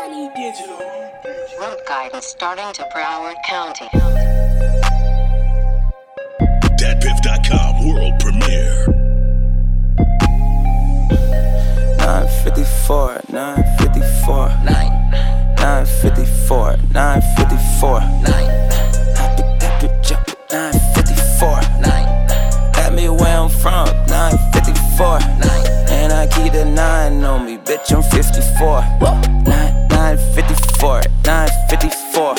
Money Digital. Road guidance starting to Broward County. DatPiff.com world premiere. 954, 954, 954, 954, 9. I pick that bitch up at 954, 9. At me where I'm from, 954, 9. And I keep the 9 on me, bitch, I'm 54. 954, 954,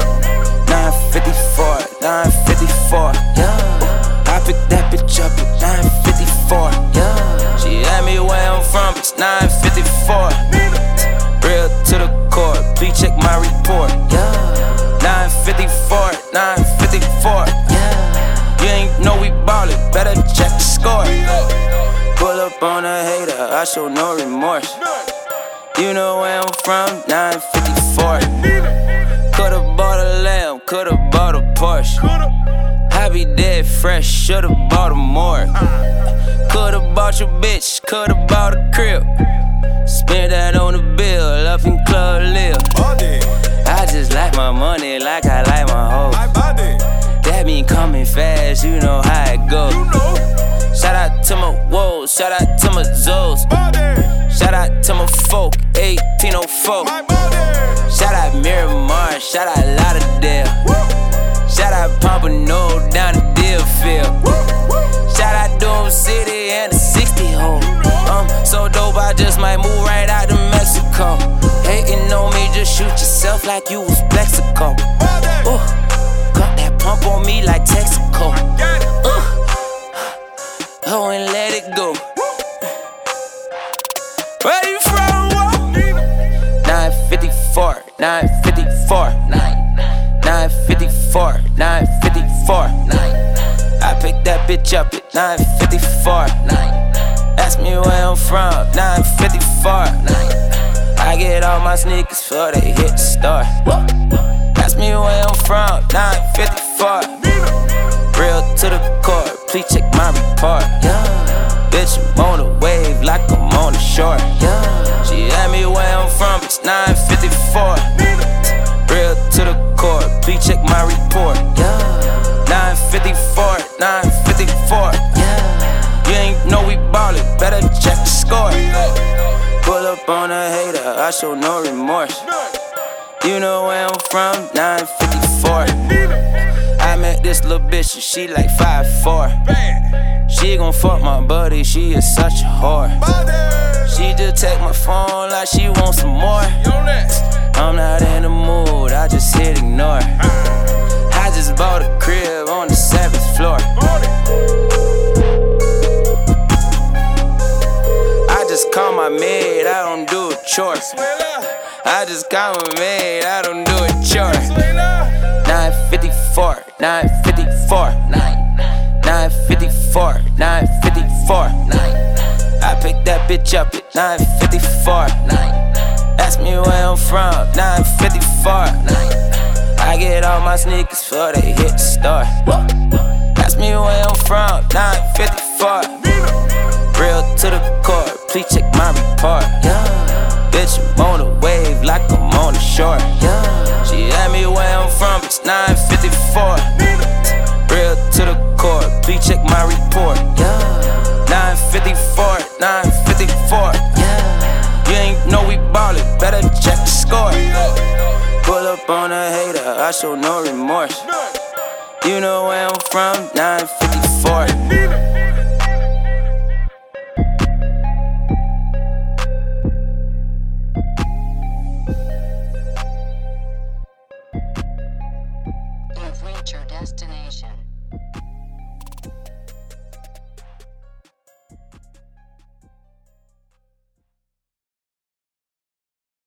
954, 954, yeah. I pick that bitch up at 954, yeah. She at me where I'm from, it's 954. Real to the core, please check my report, yeah. 954, 954, yeah. You ain't know we ballin', better check the score. Pull up on a hater, I show no remorse. You know where I'm from, 954. Could've bought a lamb, could've bought a Porsche. I be dead fresh, should've bought a more. Could've bought your bitch, could've bought a crib. Spend that on the bill, up in Club Lil. I just like my money like I like my hoe. That mean coming fast, you know how it goes. Shout out to my woes, shout out to my Zoes. Shout out to my folk, 1804. Shout out Miramar, shout out Lauderdale. Shout out Pompano down to Deerfield. Shout out Dome City and the 60 hole. So dope, I just might move right out to Mexico. Hating on me, just shoot yourself like you was Plexico. Got that pump on me like Texaco. Oh, and let it go. Where you from? 954, 954, 954, 954, 9. I pick that bitch up at 954, 9. Ask me where I'm from, 954, 9. I get all my sneakers before they hit the store. Ask me where I'm from, 954. Real to the core, please check my report, yeah. Bitch, I'm on the wave like I'm on the shore, yeah. She at me where I'm from, it's 954. Real to the core, please check my report, yeah. 954, 954, yeah. You ain't know we ballin', better check the score. Pull up on a hater, I show no remorse. You know where I'm from, 954. I met this little bitch and she like 5'4". She gon' fuck my buddy, she is such a whore. She just take my phone like she wants some more. I'm not in the mood, I just hit ignore. I just bought a crib on the 7th floor. I just call my maid, I don't do a chore. I just call my maid, I don't do a chore. 954, 954, 954, 954, 9. I pick that bitch up at 954, 9. Ask me where I'm from, 954, 9. I get all my sneakers before they hit the store. Ask me where I'm from, 954. Real to the core, please check my report, yeah. Bitch, I'm on the wave like I'm on the shore, yeah. She at me where I'm from, it's 954. Real to the core, please check my report, yeah. 954, 954, yeah. You ain't know we ballin', better check the score. Pull up on a hater, I show no remorse. You know where I'm from, 954. You've reached your destination.